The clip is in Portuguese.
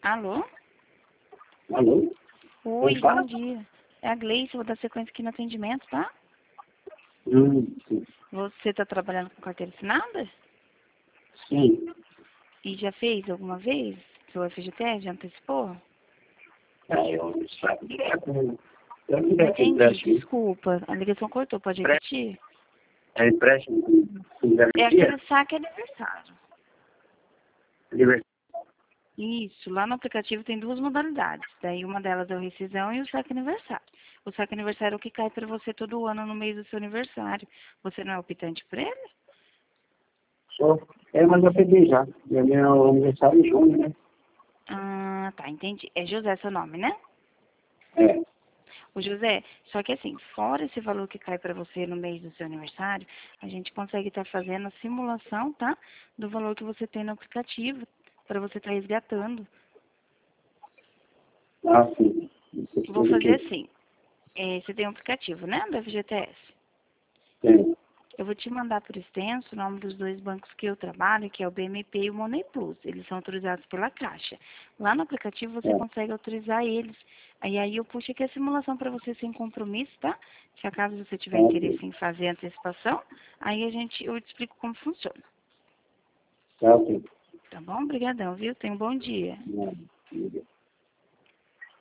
Alô? Alô? Oi, Quem fala? bom dia. É a Gleice, vou dar sequência aqui no atendimento, tá? Sim. Você está trabalhando com carteira assinada? Sim. E já fez alguma vez? Seu FGTS já antecipou? Eu sabia com... Eu Não queria que entendi, empréstimo. desculpa. A ligação cortou, pode repetir? É empréstimo com É garantia? aquele saque aniversário. Aniversário. Isso, lá no aplicativo tem duas modalidades. Daí uma delas é o rescisão e o saque aniversário. O saque aniversário é o que cai para você todo ano no mês do seu aniversário. Você não é optante por ele? Sou. Mas eu peguei já. Meu aniversário em junho, né? Ah, tá, entendi. É José seu nome, né? É. O José, só que assim, fora esse valor que cai para você no mês do seu aniversário, a gente consegue estar fazendo a simulação, tá? Do valor que você tem no aplicativo, para você estar resgatando. Sim. Vou fazer assim. Você tem um aplicativo, né? Do FGTS. Tem. Eu vou te mandar por extenso o nome dos dois bancos que eu trabalho, que é o BMP e o Money Plus. Eles são autorizados pela Caixa. Lá no aplicativo você É. consegue autorizar eles. Aí eu puxo aqui a simulação para você sem compromisso, tá? Se acaso você tiver Ok. interesse em fazer a antecipação, aí eu te explico como funciona. Ok. Tá bom? Obrigadão, viu? Tenha um bom dia. Não.